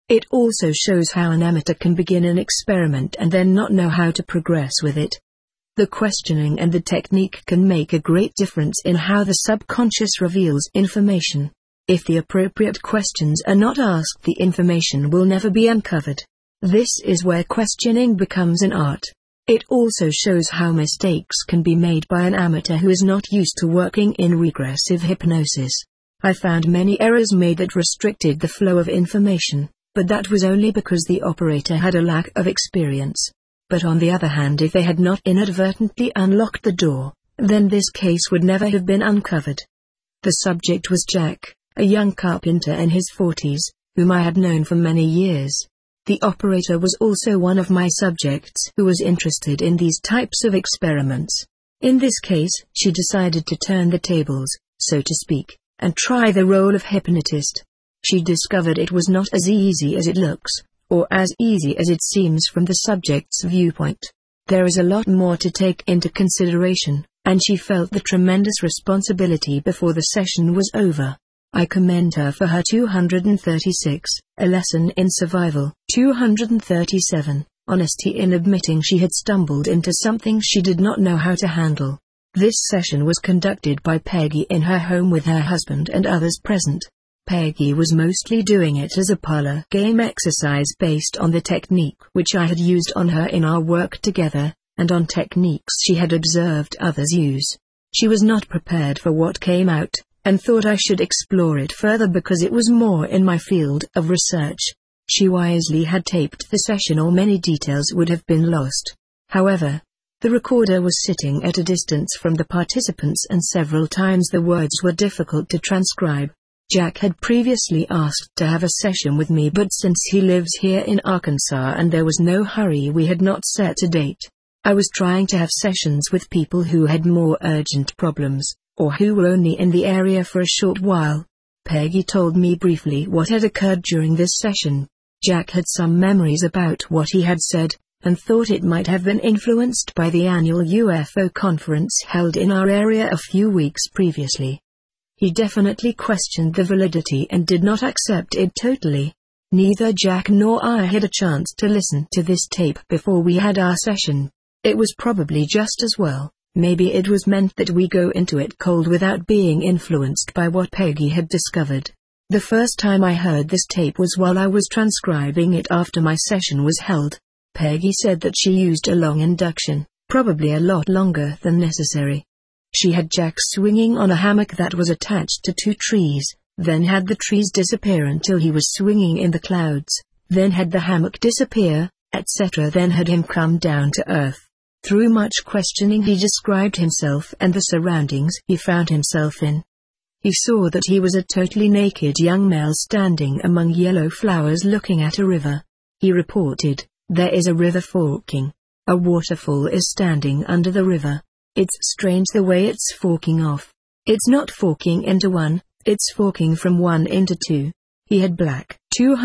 It also shows how an amateur can begin an experiment and then not know how to progress with it. The questioning and the technique can make a great difference in how the subconscious reveals information. If the appropriate questions are not asked, the information will never be uncovered. This is where questioning becomes an art. It also shows how mistakes can be made by an amateur who is not used to working in regressive hypnosis. I found many errors made that restricted the flow of information, but that was only because the operator had a lack of experience. But on the other hand, if they had not inadvertently unlocked the door, then this case would never have been uncovered. The subject was Jack, a young carpenter in his 40s, whom I had known for many years. The operator was also one of my subjects who was interested in these types of experiments. In this case, she decided to turn the tables, so to speak, and try the role of hypnotist. She discovered it was not as easy as it looks, or as easy as it seems from the subject's viewpoint. There is a lot more to take into consideration, and she felt the tremendous responsibility before the session was over. I commend her for her 236, A Lesson in Survival, 237, Honesty in admitting she had stumbled into something she did not know how to handle. This session was conducted by Peggy in her home with her husband and others present. Peggy was mostly doing it as a parlor game exercise based on the technique which I had used on her in our work together, and on techniques she had observed others use. She was not prepared for what came out, and thought I should explore it further because it was more in my field of research. She wisely had taped the session or many details would have been lost. However, the recorder was sitting at a distance from the participants and several times the words were difficult to transcribe. Jack had previously asked to have a session with me, but since he lives here in Arkansas and there was no hurry, we had not set a date. I was trying to have sessions with people who had more urgent problems, or who were only in the area for a short while. Peggy told me briefly what had occurred during this session. Jack had some memories about what he had said, and thought it might have been influenced by the annual UFO conference held in our area a few weeks previously. He definitely questioned the validity and did not accept it totally. Neither Jack nor I had a chance to listen to this tape before we had our session. It was probably just as well. Maybe it was meant that we go into it cold without being influenced by what Peggy had discovered. The first time I heard this tape was while I was transcribing it after my session was held. Peggy said that she used a long induction, probably a lot longer than necessary. She had Jack swinging on a hammock that was attached to 2 trees, then had the trees disappear until he was swinging in the clouds, then had the hammock disappear, etc. Then had him come down to earth. Through much questioning he described himself and the surroundings he found himself in. He saw that he was a totally naked young male standing among yellow flowers looking at a river. He reported, "There is a river forking. A waterfall is standing under the river. It's strange the way it's forking off. It's not forking into one, it's forking from 1 into 2. He had black,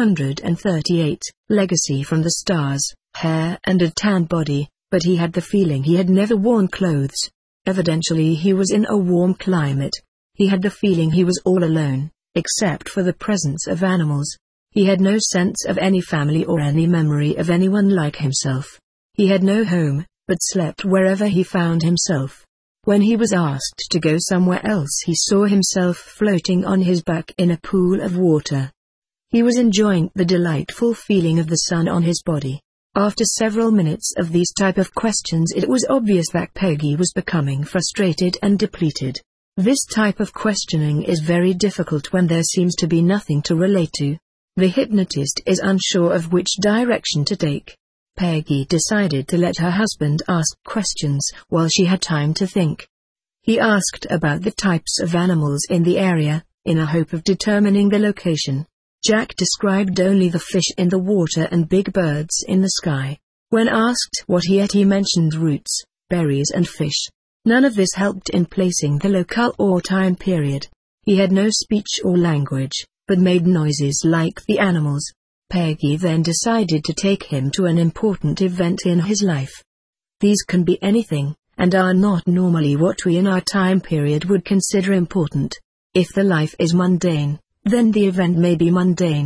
238, legacy from the stars, hair and a tan body, but he had the feeling he had never worn clothes. Evidently he was in a warm climate. He had the feeling he was all alone, except for the presence of animals. He had no sense of any family or any memory of anyone like himself. He had no home, but slept wherever he found himself. When he was asked to go somewhere else, he saw himself floating on his back in a pool of water. He was enjoying the delightful feeling of the sun on his body. After several minutes of these type of questions, it was obvious that Peggy was becoming frustrated and depleted. This type of questioning is very difficult when there seems to be nothing to relate to. The hypnotist is unsure of which direction to take. Peggy decided to let her husband ask questions while she had time to think. He asked about the types of animals in the area, in a hope of determining the location. Jack described only the fish in the water and big birds in the sky. When asked what he ate, he mentioned roots, berries and fish. None of this helped in placing the locale or time period. He had no speech or language, but made noises like the animals. Peggy then decided to take him to an important event in his life. These can be anything, and are not normally what we in our time period would consider important. If the life is mundane, then the event may be mundane.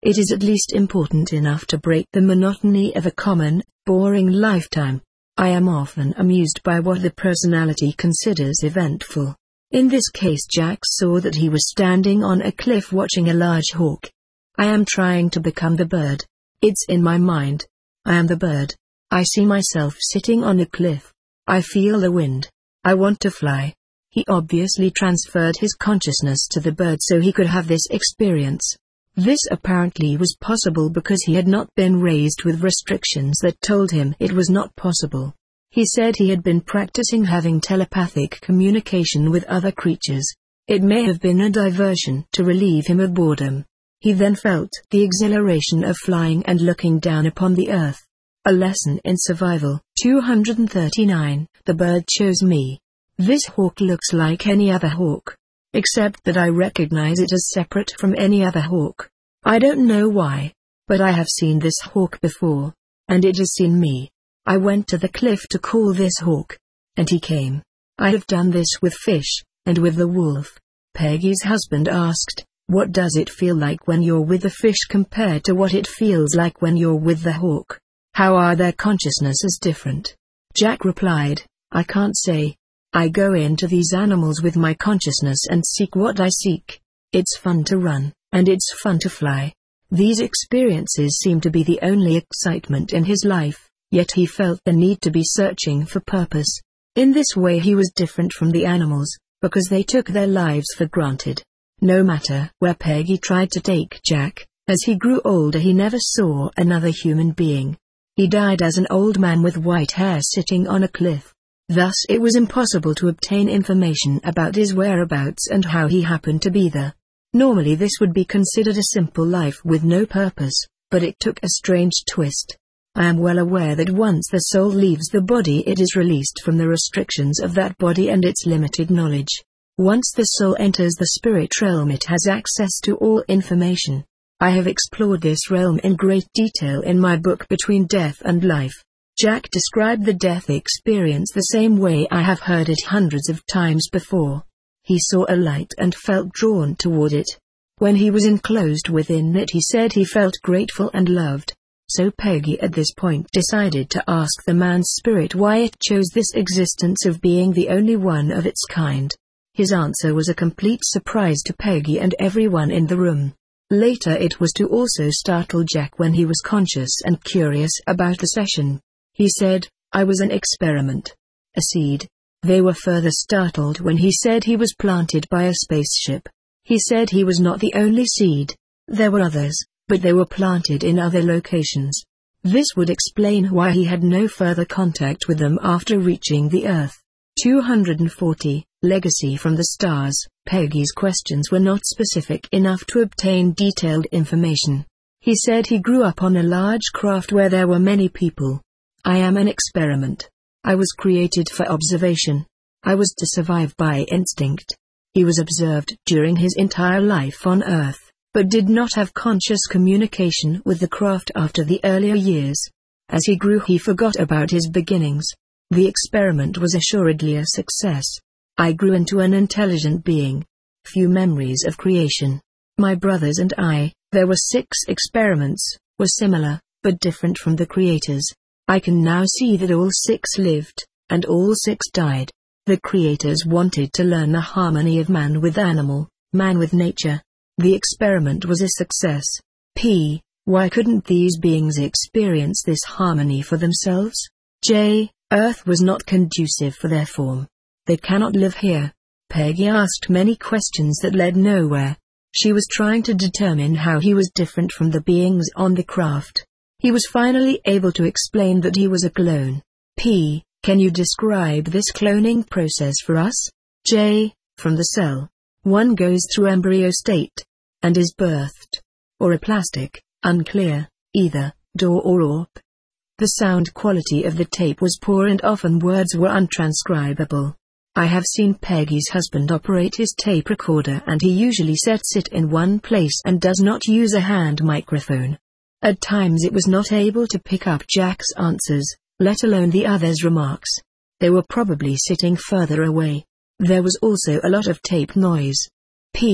It is at least important enough to break the monotony of a common, boring lifetime. I am often amused by what the personality considers eventful. In this case, Jack saw that he was standing on a cliff watching a large hawk. I am trying to become the bird. It's in my mind. I am the bird. I see myself sitting on a cliff. I feel the wind. I want to fly. He obviously transferred his consciousness to the bird so he could have this experience. This apparently was possible because he had not been raised with restrictions that told him it was not possible. He said he had been practicing having telepathic communication with other creatures. It may have been a diversion to relieve him of boredom. He then felt the exhilaration of flying and looking down upon the earth. A lesson in survival. 239. The bird chose me. This hawk looks like any other hawk, except that I recognize it as separate from any other hawk. I don't know why, but I have seen this hawk before, and it has seen me. I went to the cliff to call this hawk, and he came. I have done this with fish, and with the wolf. Peggy's husband asked, "What does it feel like when you're with the fish compared to what it feels like when you're with the hawk? How are their consciousnesses different?" Jack replied, "I can't say. I go into these animals with my consciousness and seek what I seek. It's fun to run, and it's fun to fly." These experiences seem to be the only excitement in his life, yet he felt the need to be searching for purpose. In this way he was different from the animals, because they took their lives for granted. No matter where Peggy tried to take Jack, as he grew older he never saw another human being. He died as an old man with white hair sitting on a cliff. Thus it was impossible to obtain information about his whereabouts and how he happened to be there. Normally this would be considered a simple life with no purpose, but it took a strange twist. I am well aware that once the soul leaves the body it is released from the restrictions of that body and its limited knowledge. Once the soul enters the spirit realm it has access to all information. I have explored this realm in great detail in my book Between Death and Life. Jack described the death experience the same way I have heard it hundreds of times before. He saw a light and felt drawn toward it. When he was enclosed within it he said he felt grateful and loved. So Peggy at this point decided to ask the man's spirit why it chose this existence of being the only one of its kind. His answer was a complete surprise to Peggy and everyone in the room. Later it was to also startle Jack when he was conscious and curious about the session. He said, "I was an experiment. A seed." They were further startled when he said he was planted by a spaceship. He said he was not the only seed. There were others, but they were planted in other locations. This would explain why he had no further contact with them after reaching the Earth. 240. Legacy from the stars. Peggy's questions were not specific enough to obtain detailed information. He said he grew up on a large craft where there were many people. "I am an experiment. I was created for observation. I was to survive by instinct." He was observed during his entire life on Earth, but did not have conscious communication with the craft after the earlier years. As he grew he forgot about his beginnings. The experiment was assuredly a success. I grew into an intelligent being. Few memories of creation. My brothers and I, there were 6 experiments, were similar, but different from the creators. I can now see that all 6 lived, and all 6 died. The creators wanted to learn the harmony of man with animal, man with nature. The experiment was a success. Why couldn't these beings experience this harmony for themselves? Earth was not conducive for their form. They cannot live here. Peggy asked many questions that led nowhere. She was trying to determine how he was different from the beings on the craft. He was finally able to explain that he was a clone. Can you describe this cloning process for us? From the cell, one goes through embryo state, and is birthed. Or a plastic, unclear, either, door or orb. The sound quality of the tape was poor and often words were untranscribable. I have seen Peggy's husband operate his tape recorder and he usually sets it in one place and does not use a hand microphone. At times it was not able to pick up Jack's answers, let alone the others' remarks. They were probably sitting further away. There was also a lot of tape noise.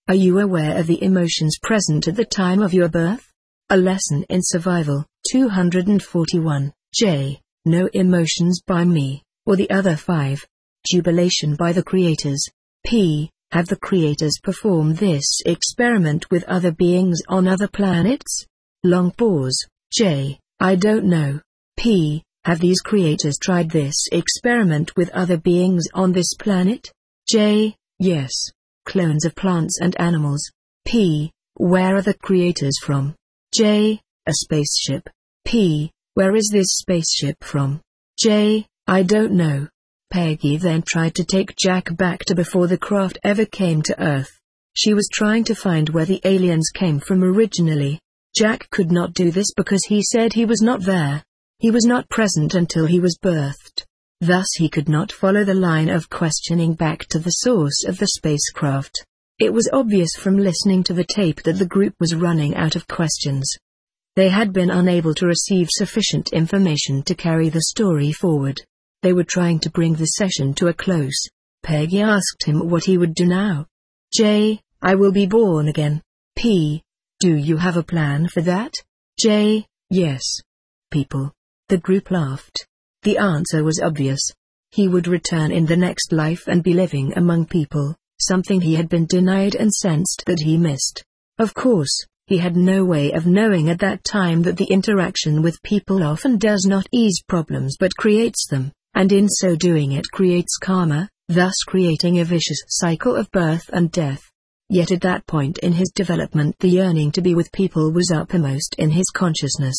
Are you aware of the emotions present at the time of your birth? A Lesson in Survival, 241. J. No emotions by me, or the other 5. Jubilation by the creators. P. Have the creators performed this experiment with other beings on other planets? Long pause. J. I don't know. P. Have these creators tried this experiment with other beings on this planet? J. Yes. Clones of plants and animals. P. Where are the creators from? J. A spaceship. P. Where is this spaceship from? J. I don't know. Peggy then tried to take Jack back to before the craft ever came to Earth. She was trying to find where the aliens came from originally. Jack could not do this because he said he was not there. He was not present until he was birthed. Thus he could not follow the line of questioning back to the source of the spacecraft. It was obvious from listening to the tape that the group was running out of questions. They had been unable to receive sufficient information to carry the story forward. They were trying to bring the session to a close. Peggy asked him what he would do now. J. I will be born again. P. Do you have a plan for that? J. Yes. People. The group laughed. The answer was obvious. He would return in the next life and be living among people, something he had been denied and sensed that he missed. Of course, he had no way of knowing at that time that the interaction with people often does not ease problems but creates them, and in so doing it creates karma, thus creating a vicious cycle of birth and death. Yet at that point in his development the yearning to be with people was uppermost in his consciousness.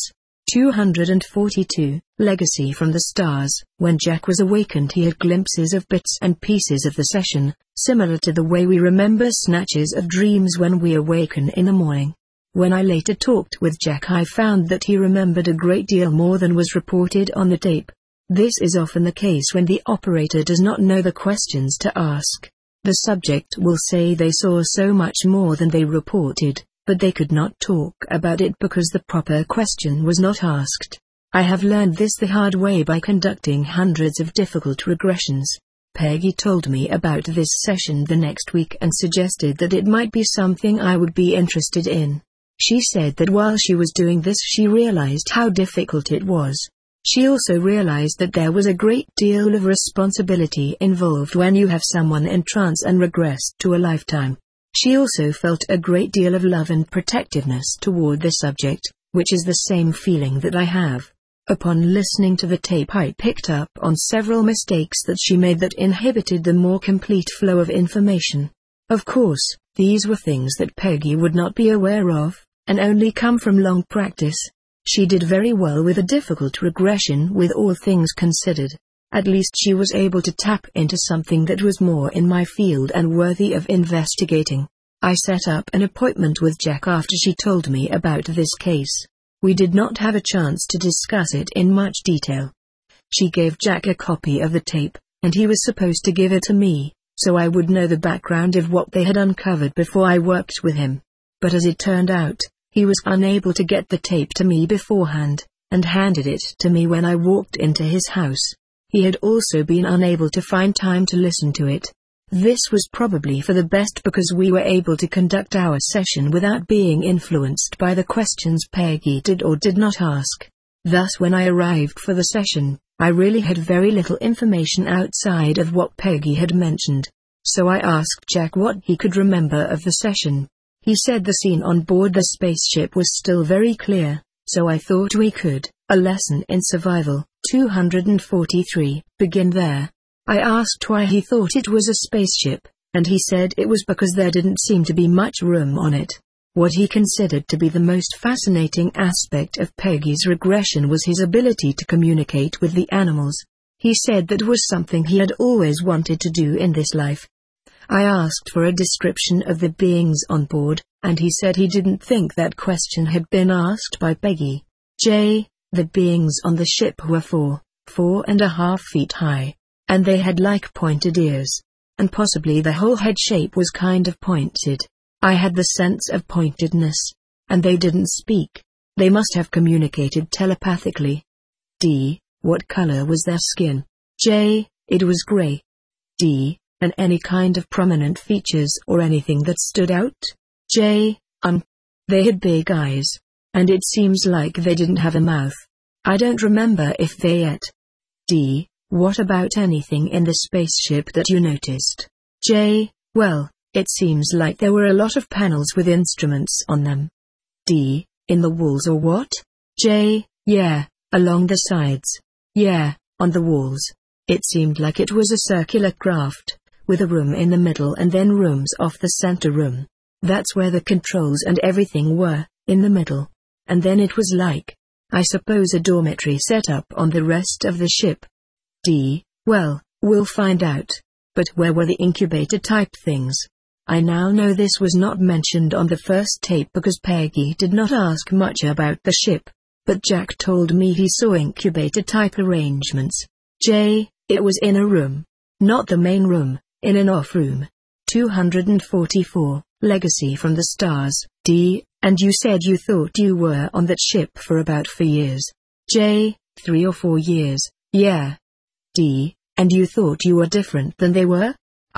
242. Legacy from the Stars. When Jack was awakened he had glimpses of bits and pieces of the session, similar to the way we remember snatches of dreams when we awaken in the morning. When I later talked with Jack I found that he remembered a great deal more than was reported on the tape. This is often the case when the operator does not know the questions to ask. The subject will say they saw so much more than they reported, but they could not talk about it because the proper question was not asked. I have learned this the hard way by conducting hundreds of difficult regressions. Peggy told me about this session the next week and suggested that it might be something I would be interested in. She said that while she was doing this she realized how difficult it was. She also realized that there was a great deal of responsibility involved when you have someone in trance and regressed to a lifetime. She also felt a great deal of love and protectiveness toward the subject, which is the same feeling that I have. Upon listening to the tape I picked up on several mistakes that she made that inhibited the more complete flow of information. Of course, these were things that Peggy would not be aware of, and only come from long practice. She did very well with a difficult regression with all things considered. At least she was able to tap into something that was more in my field and worthy of investigating. I set up an appointment with Jack after she told me about this case. We did not have a chance to discuss it in much detail. She gave Jack a copy of the tape, and he was supposed to give it to me, so I would know the background of what they had uncovered before I worked with him. But as it turned out, he was unable to get the tape to me beforehand, and handed it to me when I walked into his house. He had also been unable to find time to listen to it. This was probably for the best because we were able to conduct our session without being influenced by the questions Peggy did or did not ask. Thus when I arrived for the session, I really had very little information outside of what Peggy had mentioned. So I asked Jack what he could remember of the session. He said the scene on board the spaceship was still very clear, so I thought we could. A Lesson in Survival, 243, begin there. I asked why he thought it was a spaceship, and he said it was because there didn't seem to be much room on it. What he considered to be the most fascinating aspect of Peggy's regression was his ability to communicate with the animals. He said that was something he had always wanted to do in this life. I asked for a description of the beings on board, and he said he didn't think that question had been asked by Peggy. J. The beings on the ship were 4.5 feet high, and they had like pointed ears, and possibly the whole head shape was kind of pointed. I had the sense of pointedness, and they didn't speak. They must have communicated telepathically. D. What color was their skin? J. It was gray. D. And any kind of prominent features or anything that stood out? J. They had big eyes. And it seems like they didn't have a mouth. I don't remember if they ate. D. What about anything in the spaceship that you noticed? J. Well, it seems like there were a lot of panels with instruments on them. D. In the walls or what? J. Yeah, along the sides. Yeah, on the walls. It seemed like it was a circular craft, with a room in the middle and then rooms off the center room. That's where the controls and everything were, in the middle. And then it was like, I suppose, a dormitory set up on the rest of the ship. D. Well, we'll find out. But where were the incubator-type things? I now know this was not mentioned on the first tape because Peggy did not ask much about the ship. But Jack told me he saw incubator-type arrangements. J. It was in a room. Not the main room, in an off-room. 244, Legacy from the Stars. D. And you said you thought you were on that ship for about 4 years. J. 3 or 4 years, yeah. D. And you thought you were different than they were?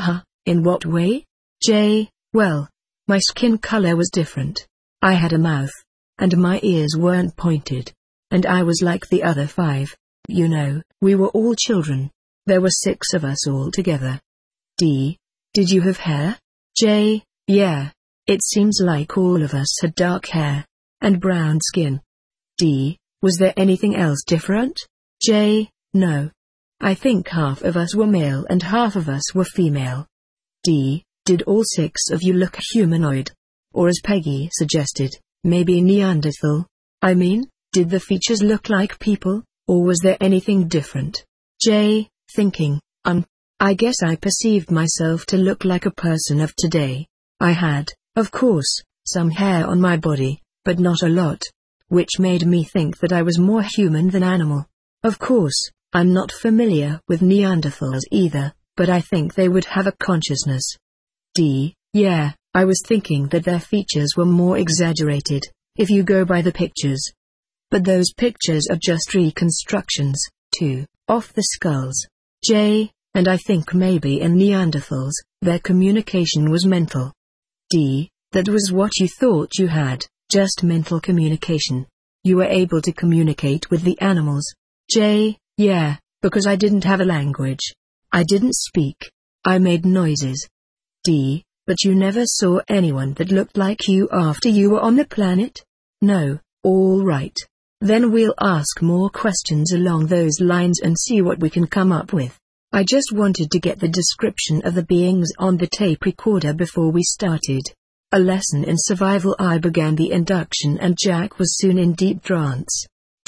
In what way? J. Well, my skin color was different. I had a mouth. And my ears weren't pointed. And I was like the other 5. You know, we were all children. There were 6 of us all together. D. Did you have hair? J. Yeah. It seems like all of us had dark hair. And brown skin. D. Was there anything else different? J. No. I think half of us were male and half of us were female. D. Did all 6 of you look humanoid? Or as Peggy suggested, maybe Neanderthal? I mean, did the features look like people, or was there anything different? J. Thinking, I guess I perceived myself to look like a person of today. I had, of course, some hair on my body, but not a lot. Which made me think that I was more human than animal. Of course, I'm not familiar with Neanderthals either, but I think they would have a consciousness. D. Yeah, I was thinking that their features were more exaggerated, if you go by the pictures. But those pictures are just reconstructions, too, of the skulls. J. And I think maybe in Neanderthals, their communication was mental. D. That was what you thought you had, just mental communication. You were able to communicate with the animals. J. Yeah, because I didn't have a language. I didn't speak. I made noises. D. But you never saw anyone that looked like you after you were on the planet? No. All right. Then we'll ask more questions along those lines and see what we can come up with. I just wanted to get the description of the beings on the tape recorder before we started a lesson in survival. I began the induction and Jack was soon in deep trance.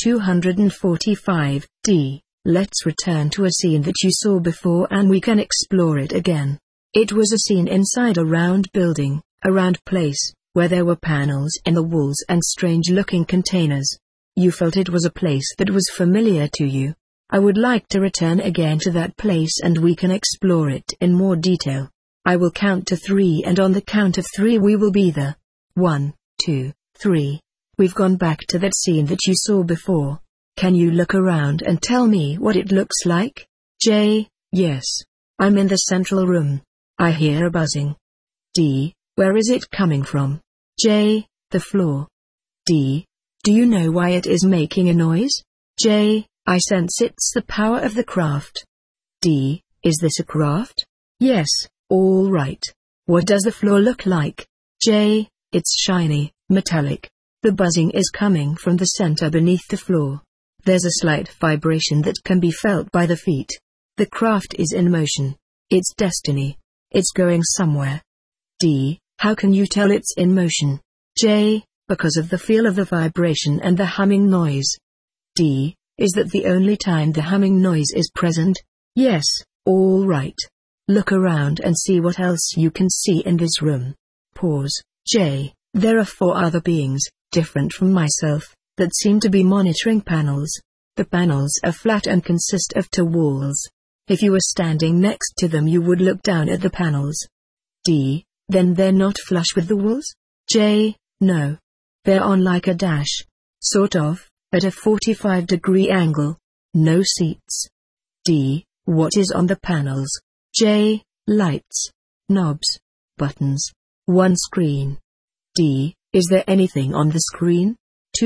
245, D. Let's return to a scene that you saw before and we can explore it again. It was a scene inside a round building, a round place, where there were panels in the walls and strange-looking containers. You felt it was a place that was familiar to you. I would like to return again to that place and we can explore it in more detail. I will count to 3 and on the count of 3 we will be there. 1, 2, 3. We've gone back to that scene that you saw before. Can you look around and tell me what it looks like? J. Yes. I'm in the central room. I hear a buzzing. D. Where is it coming from? J. The floor. D. Do you know why it is making a noise? J. I sense it's the power of the craft. D. Is this a craft? Yes, all right. What does the floor look like? J. It's shiny, metallic. The buzzing is coming from the center beneath the floor. There's a slight vibration that can be felt by the feet. The craft is in motion. It's destiny. It's going somewhere. D. How can you tell it's in motion? J. Because of the feel of the vibration and the humming noise. D. Is that the only time the humming noise is present? Yes, all right. Look around and see what else you can see in this room. Pause. J. There are 4 other beings, different from myself, that seem to be monitoring panels. The panels are flat and consist of 2 walls. If you were standing next to them you would look down at the panels. D. Then they're not flush with the walls? J. No. They're on like a dash. Sort of, at a 45-degree angle. No seats. D. What is on the panels? J. lights, knobs, buttons, one screen. D. Is there anything on the screen?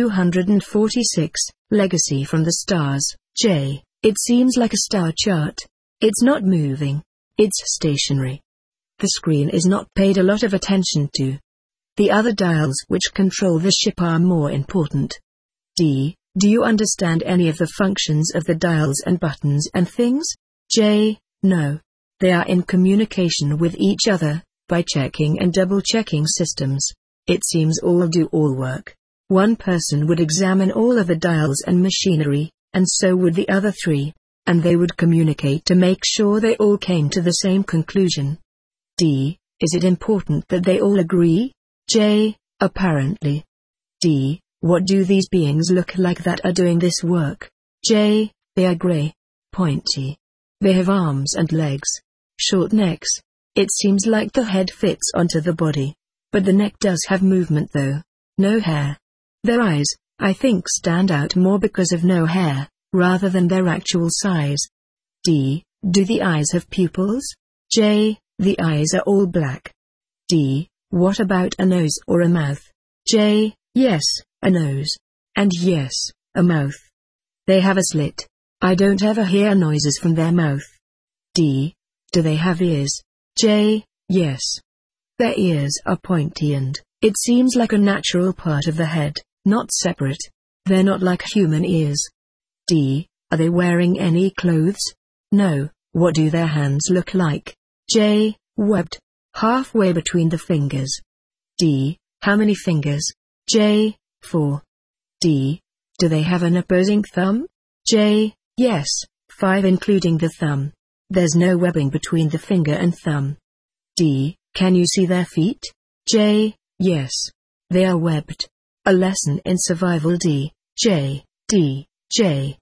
246. Legacy from the stars. J. It seems like a star chart. It's not moving. It's stationary. The screen is not paid a lot of attention to. The other dials which control the ship are more important. D. Do you understand any of the functions of the dials and buttons and things? J. No. They are in communication with each other, by checking and double-checking systems. It seems all do all work. One person would examine all of the dials and machinery, and so would the other three, and they would communicate to make sure they all came to the same conclusion. D. Is it important that they all agree? J. Apparently. D. What do these beings look like that are doing this work? J. They are grey, pointy. They have arms and legs, short necks. It seems like the head fits onto the body. But the neck does have movement though. No hair. Their eyes, I think, stand out more because of no hair, rather than their actual size. D. Do the eyes have pupils? J. The eyes are all black. D. What about a nose or a mouth? J. Yes, a nose. And yes, a mouth. They have a slit. I don't ever hear noises from their mouth. D. Do they have ears? J. Yes. Their ears are pointy and, it seems like a natural part of the head, not separate. They're not like human ears. D. Are they wearing any clothes? No. What do their hands look like? J. Webbed. Halfway between the fingers. D. How many fingers? J. 4. D. Do they have an opposing thumb? J. Yes, 5 including the thumb. There's no webbing between the finger and thumb. D. Can you see their feet? J. Yes. They are webbed. A lesson in survival. D. J. D. J.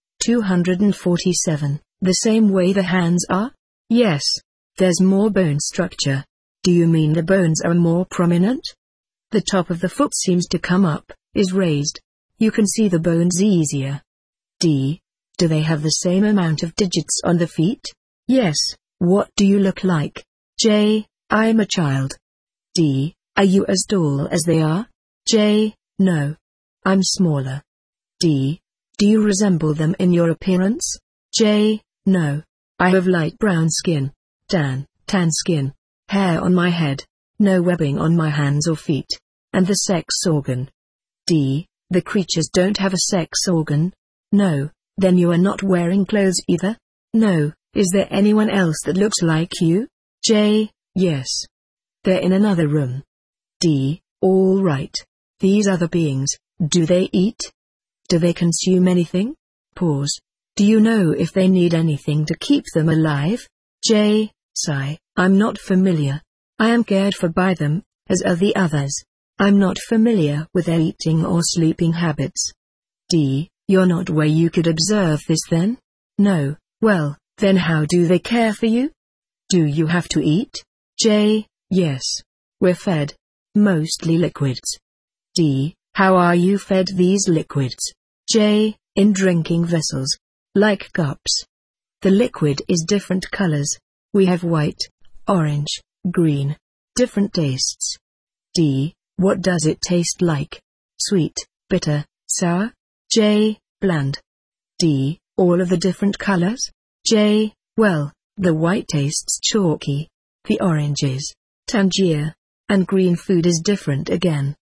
247. The same way the hands are? Yes. There's more bone structure. Do you mean the bones are more prominent? The top of the foot seems to come up, is raised. You can see the bones easier. D. Do they have the same amount of digits on the feet? Yes. What do you look like? J. I'm a child. D. Are you as tall as they are? J. No. I'm smaller. D. Do you resemble them in your appearance? J. No. I have light brown skin, tan skin, hair on my head, no webbing on my hands or feet, and the sex organ. D. The creatures don't have a sex organ? No. Then you are not wearing clothes either? No. Is there anyone else that looks like you? J. Yes. They're in another room. D. All right. These other beings, do they eat? Do they consume anything? Pause. Do you know if they need anything to keep them alive? J. Sigh. I'm not familiar. I am cared for by them, as are the others. I'm not familiar with their eating or sleeping habits. D. You're not where you could observe this then? No. Well, then how do they care for you? Do you have to eat? J. Yes. We're fed. Mostly liquids. D. How are you fed these liquids? J. In drinking vessels. Like cups. The liquid is different colors. We have white, orange, green. Different tastes. D. What does it taste like? Sweet, bitter, sour? J. Bland. D. All of the different colors? J. Well, the white tastes chalky. The orange is tangier. And green food is different again.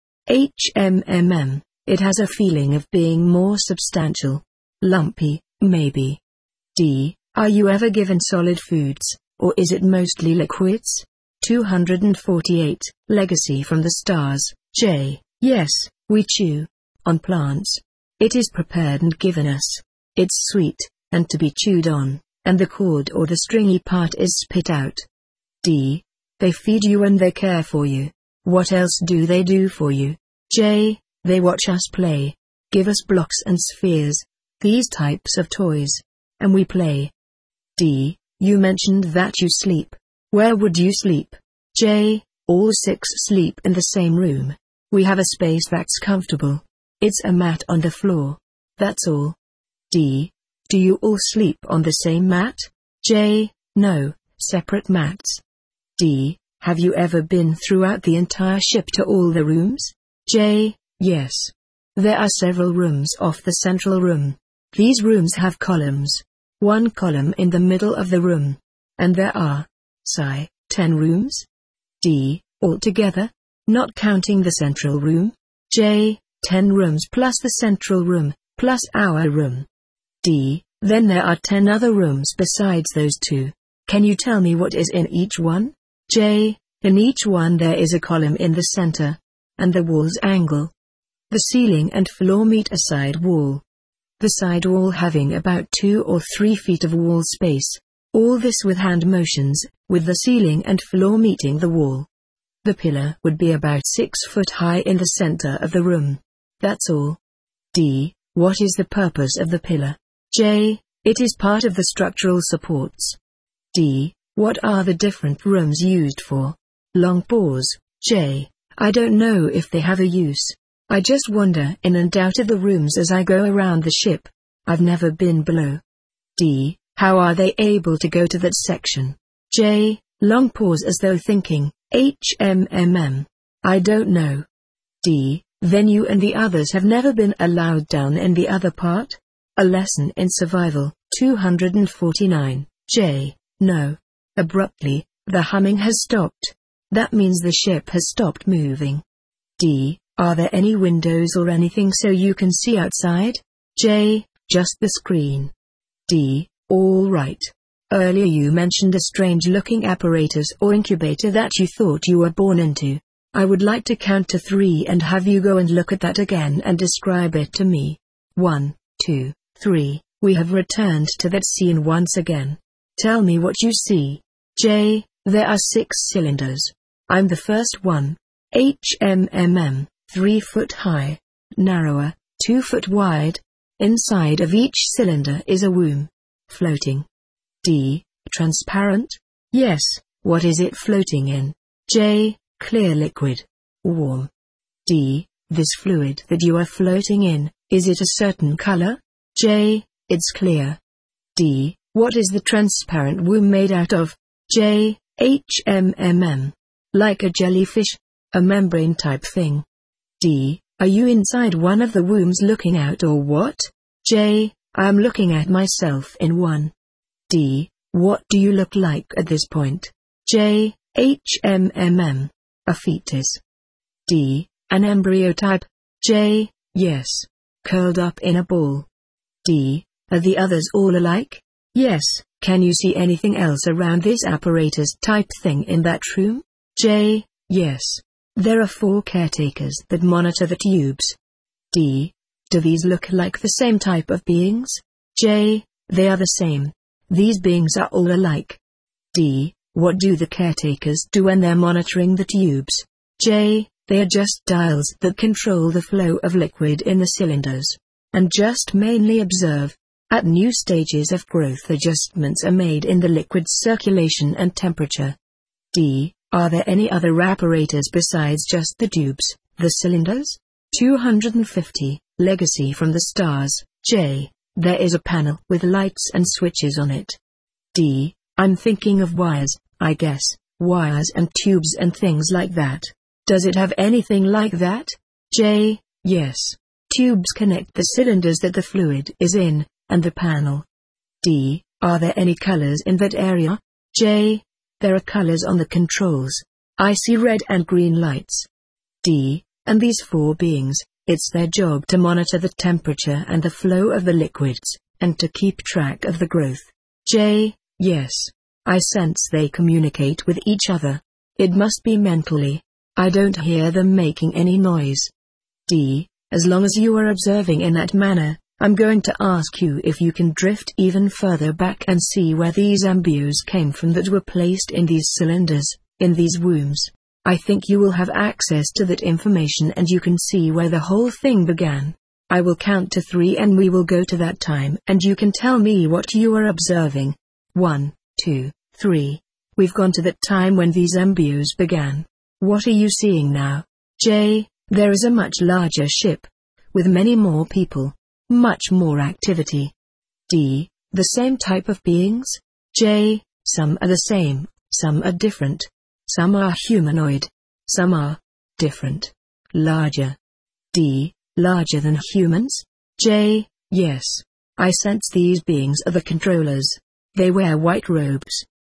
HMMM. It has a feeling of being more substantial. Lumpy, maybe. D. Are you ever given solid foods, or is it mostly liquids? 248. Legacy from the stars. J. Yes, we chew on plants. It is prepared and given us. It's sweet, and to be chewed on, and the cord or the stringy part is spit out. D. They feed you and they care for you. What else do they do for you? J. They watch us play. Give us blocks and spheres. These types of toys. And we play. D. You mentioned that you sleep. Where would you sleep? J. All 6 sleep in the same room. We have a space that's comfortable. It's a mat on the floor. That's all. D. Do you all sleep on the same mat? J. No, separate mats. D. Have you ever been throughout the entire ship to all the rooms? J. Yes. There are several rooms off the central room. These rooms have columns. One column in the middle of the room. And there are, psi, 10 rooms? D. Altogether? Not counting the central room? J. 10 rooms plus the central room, plus our room. D. Then there are 10 other rooms besides those two. Can you tell me what is in each one? J. In each one there is a column in the center. And the walls angle. The ceiling and floor meet a side wall. The side wall having about 2 or 3 feet of wall space. All this with hand motions, with the ceiling and floor meeting the wall. The pillar would be about 6 foot high in the center of the room. That's all. D. What is the purpose of the pillar? J. It is part of the structural supports. D. What are the different rooms used for? Long pause. J. I don't know if they have a use. I just wander in and out of the rooms as I go around the ship. I've never been below. D. How are they able to go to that section? J. Long pause as though thinking. I don't know. D. Then you and the others have never been allowed down in the other part? A lesson in survival, 249. J. No. Abruptly, the humming has stopped. That means the ship has stopped moving. D. Are there any windows or anything so you can see outside? J. Just the screen. D. All right. Earlier you mentioned a strange-looking apparatus or incubator that you thought you were born into. I would like to count to 3 and have you go and look at that again and describe it to me. 1, 2, 3. We have returned to that scene once again. Tell me what you see. J. There are 6 cylinders. I'm the first one. 3 foot high. Narrower, 2 foot wide. Inside of each cylinder is a womb. Floating. D. Transparent? Yes. What is it floating in? J. Clear liquid. Warm. D. This fluid that you are floating in, is it a certain color? J. It's clear. D. What is the transparent womb made out of? J. Like a jellyfish? A membrane type thing. D. Are you inside one of the wombs looking out or what? J. I am looking at myself in one. D. What do you look like at this point? J. A fetus. D. An embryo type? J. Yes. Curled up in a ball. D. Are the others all alike? Yes. Can you see anything else around this apparatus type thing in that room? J. Yes. There are 4 caretakers that monitor the tubes. D. Do these look like the same type of beings? J. They are the same. These beings are all alike. D. What do the caretakers do when they're monitoring the tubes? J. They adjust dials that control the flow of liquid in the cylinders. And just mainly observe. At new stages of growth, adjustments are made in the liquid's circulation and temperature. D. Are there any other apparatus besides just the tubes, the cylinders? 250. Legacy from the stars. J. There is a panel with lights and switches on it. D. I'm thinking of wires, I guess, wires and tubes and things like that. Does it have anything like that? J. Yes. Tubes connect the cylinders that the fluid is in, and the panel. D. Are there any colors in that area? J. There are colors on the controls. I see red and green lights. D. And these 4 beings, it's their job to monitor the temperature and the flow of the liquids, and to keep track of the growth. J. Yes. I sense they communicate with each other. It must be mentally. I don't hear them making any noise. D. As long as you are observing in that manner, I'm going to ask you if you can drift even further back and see where these embryos came from that were placed in these cylinders, in these wombs. I think you will have access to that information and you can see where the whole thing began. I will count to 3 and we will go to that time and you can tell me what you are observing. 1, 2, 3. We've gone to that time when these embryos began. What are you seeing now? J. There is a much larger ship. With many more people. Much more activity. D. The same type of beings? J. Some are the same, some are different. Some are humanoid. Some are different. Larger. D. Larger than humans? J. Yes. I sense these beings are the controllers. They wear white robes.